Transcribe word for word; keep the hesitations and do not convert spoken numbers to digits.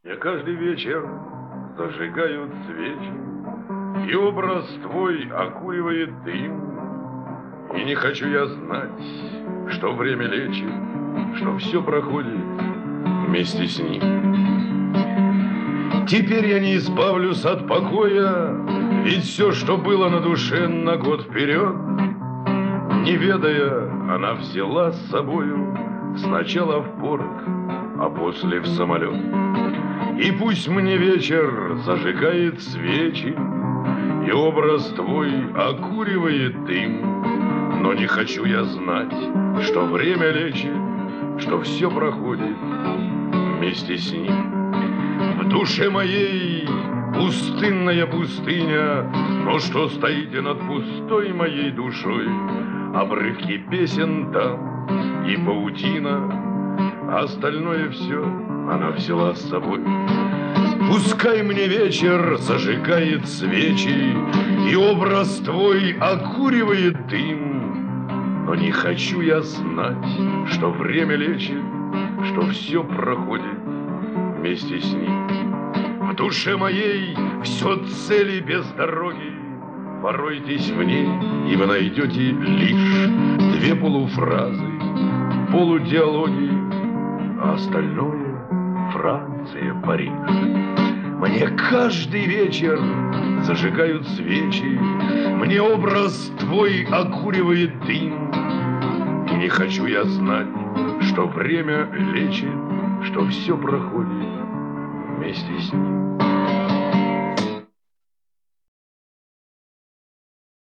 Я каждый вечер зажигаю свечи, и образ твой окуривает дым. И не хочу я знать, что время лечит, что все проходит вместе с ним. Теперь я не избавлюсь от покоя, ведь все, что было на душе на год вперед, не ведая, она взяла с собою сначала в порт, а после в самолет. И пусть мне вечер зажигает свечи, и образ твой окуривает дым, но не хочу я знать, что время лечит, что все проходит вместе с ним. В душе моей пустынная пустыня, но что стоите над пустой моей душой? Обрывки песен там и паутина, а остальное все она взяла с собой. Пускай мне вечер зажигает свечи, и образ твой окуривает дым, но не хочу я знать, что время лечит, что все проходит вместе с ним. В душе моей все цели без дороги, поройтесь в ней, и вы найдете лишь две полуфразы, полудиалоги, а остальное Франция, Париж. Мне каждый вечер зажигают свечи, мне образ твой окуривает дым, и не хочу я знать, что время лечит, что все проходит вместе с ним.